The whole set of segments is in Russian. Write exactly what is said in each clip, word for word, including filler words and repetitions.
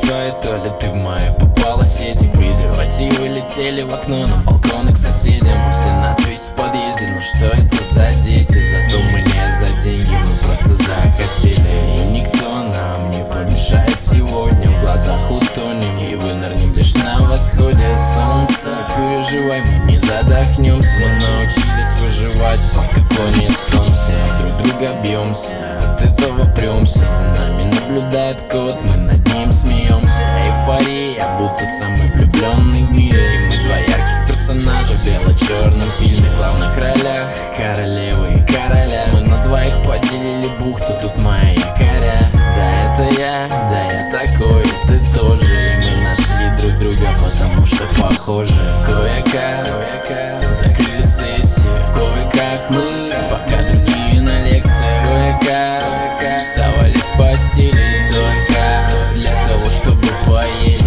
твои, то ли ты в мои попала сети. Презервативы летели в окно, на балконы к соседям. После надпись в подъезде, ну что это за дети? Зато мы не за деньги, мы просто захотели. И никто нам не помешает сегодня. В глазах утонем и вынырнем лишь на восходе солнца. Не переживай, мы не задохнемся. Мы научились выживать, пока клонит солнце. Друг друга бьемся, от этого премся. За нами наблюдает кот, мы над ним смеемся. Эйфория, будто самый влюбленный в мире. И мы два ярких персонажа в бело-черном фильме. В главных ролях королевы и короля. Мы на двоих поделили бухту, тут мои якоря. Да это я, да я такой, и ты тоже. И мы нашли друг друга, потому что похожи. Кое-как закрыли сессии, в кое-как мы, пока другие на лекциях. Кое-как вставали с постели только для того, чтобы поели.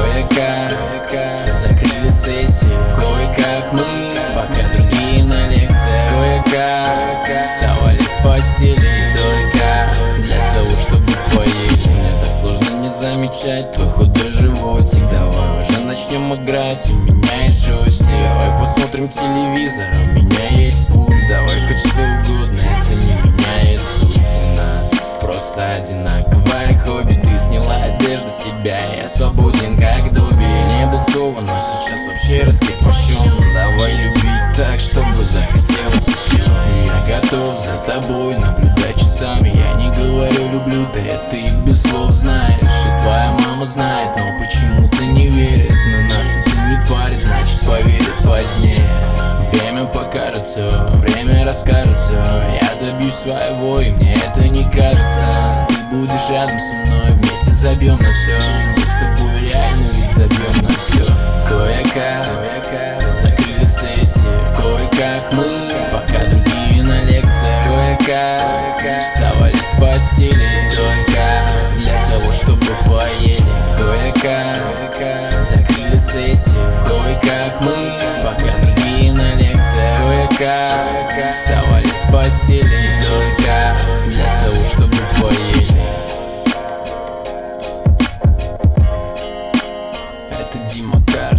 Кое-как закрыли сессии, в кое-как мы, пока другие на лекциях. Кое-как вставали с постели только для того, чтобы поели. Мне так сложно не замечать твой худой животик. Давай уже начнем играть, у меня есть джойстик. Давай посмотрим телевизор, у меня есть пульт. Давай хоть что угодно, это не меняет суть. У нас просто одинаковое хобби. Ты сняла одежду с себя, я свободен как Добби. Я не был скован, но сейчас вообще раскрепощен. Давай любить так, чтобы захотелось еще. Я готов за тобой наблюдать часами. Я не говорю люблю, да это и без слов знаешь. И твоя мама знает, но почему-то не верит. Но нас это не парит, значит поверит позднее. Время покажет все, время расскажет все. Я добьюсь своего, и мне это не кажется. Ты будешь рядом со мной, вместе забьем на все. Мы с тобой реально ведь забьем на все. Кое-как закрыли сессии, в кое-как мы, пока другие на лекциях. Кое-как вставали с постели только для того, чтобы поели. Кое-как закрыли сессии, в кое-как мы, пока другие на лекциях. Кое-как вставали с постели только для того, чтобы поели. Это Дима К.